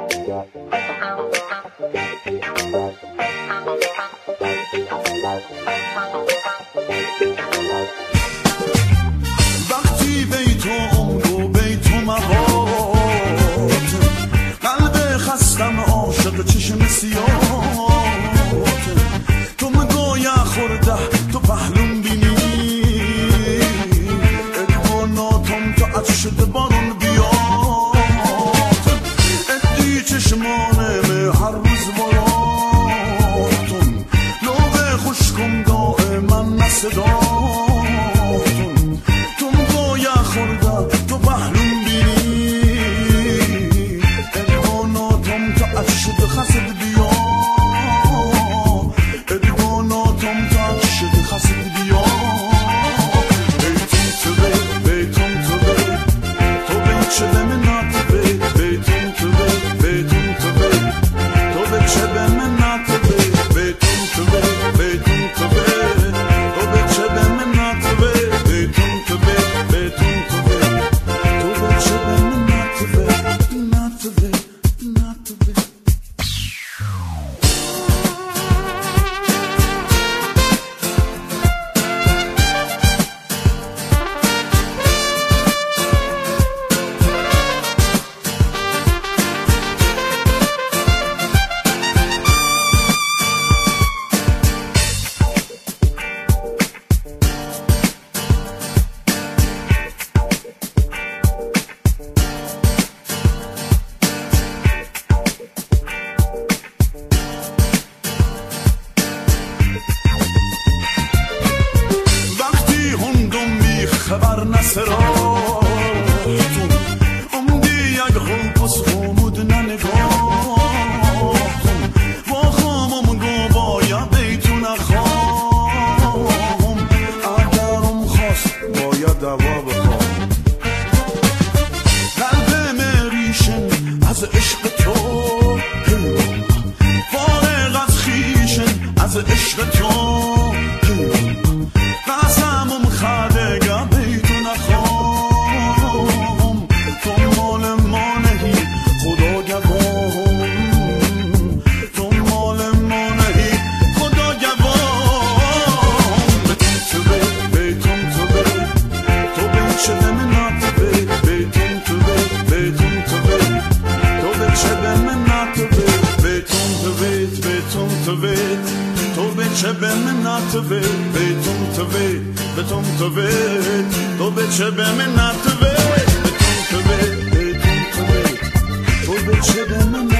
وقتی بیت و عمر و بیت و مقات، قلب خستم عاشق چشم سیاهات، تو مگویا خورده تو پهلوم بینی ادواناتم تو عطشت بارون بیاد، ادی چشمانم هر روز براتون لوبه خوشکم دائما نصداتون، تو مگویا خورده تو پهلوم بینی ادواناتم تو عطشت خسد بیاد، ادواناتم تو عطشت خسد بیاد. خبر نسراتون امدی یک خوبس خمود ننگاهتون با خامم گو باید بیتون خام، اگرم خواست باید دوا بخوام، قلب مریشن از عشق تو فارغ از خیشن از عشق تو قسمم خدگم چه به منت وی بیتون تو وی بتون تو وی تو به چه به منت وی بتون تو وی بیتون تو وی تو به چه به منت